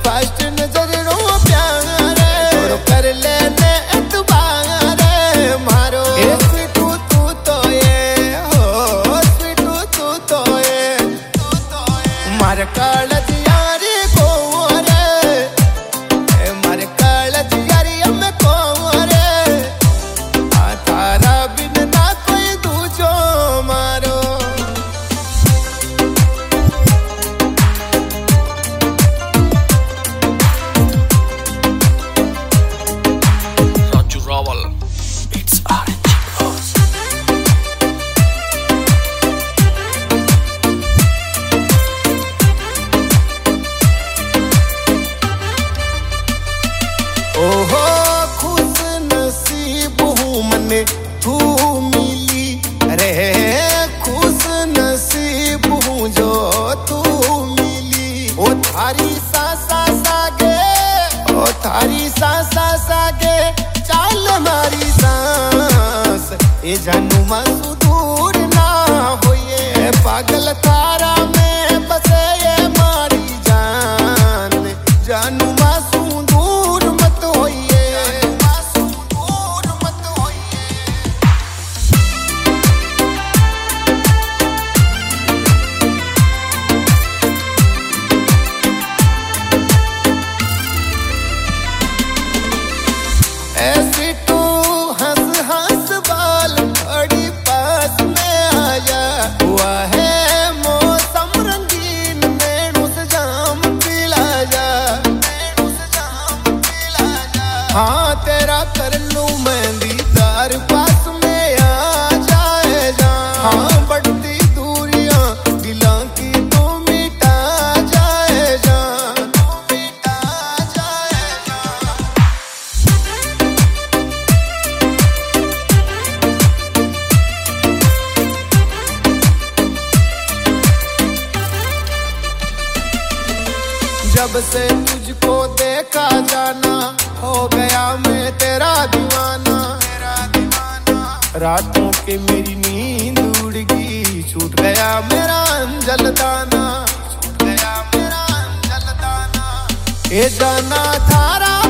First नजरों प्यार तोरो कर लेने एतबार मारो स्वीटू तू तो ये हो स्वीटू तू तो ये मार कालज यारी को रे मार कालज यारी हमें को रे तारा बिन ना कोई दूजो मारो It's RNG Bros. ओहो खुश नसीब हूँ मने तू मिली रे खुश नसीब हूँ जो तू मिली ओ थारी सासा सागे ओ थारी सासा सागे चाल मारी सांस ए जानू मासू दूर ना होए पागल तारा में बसे ये मारी जान जानू मासू दूर मत होइए मासू दूर मत होइए ऐसी तू हंस हंस बाल बड़ी पास में आया हुआ है मौसम रंगीन मेनू से जाम पिला जा हाँ तेरा कर लूं मैं दीदार पास में आ जाए जा हाँ बढ़ती दूरियां दिलों की तू मिटा जाए जा मिटा जाए जा जब से तुझको देखा जाना हो गया मैं तेरा दीवाना रातों के मेरी नींद उड़ गई छूट गया मेरा अंजल दाना छूट गया मेरा अंजल दाना ये जाना थारा